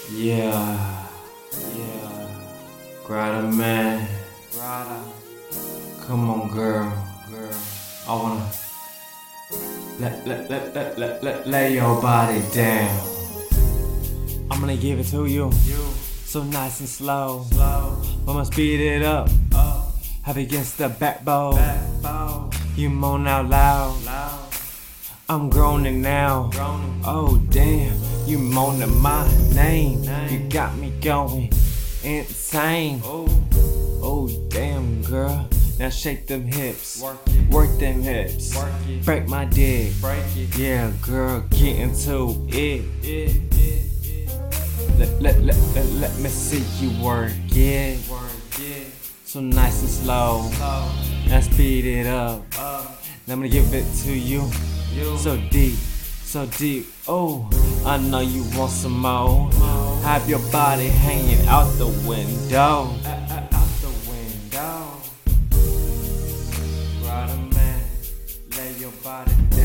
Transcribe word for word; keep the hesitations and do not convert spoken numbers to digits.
Yeah, yeah. Grata man, Grata. Come on, girl, girl. I wanna let let let let let, let lay your body down. I'm gonna give it to you, so nice and slow. Slow. I'ma speed it up, up. Have against the backbone. backbone. You moan out loud. loud. I'm groaning now. Groaning. Oh damn, you moaning my name. name. You got me going insane. Oh, oh damn girl. Now shake them hips. Work it. Work them hips. Work it. Break my dick. Break it. Yeah, girl, get into it. it, it, it. Let, let, let, let, let me see you work it. Work it. So nice and slow. slow. Now speed it up. Uh. Now I'm gonna give it to you. you. So deep, so deep. Oh, I know you want some more. Oh. Have your body hanging out the window. Uh, uh, out the window. Grata man, lay your body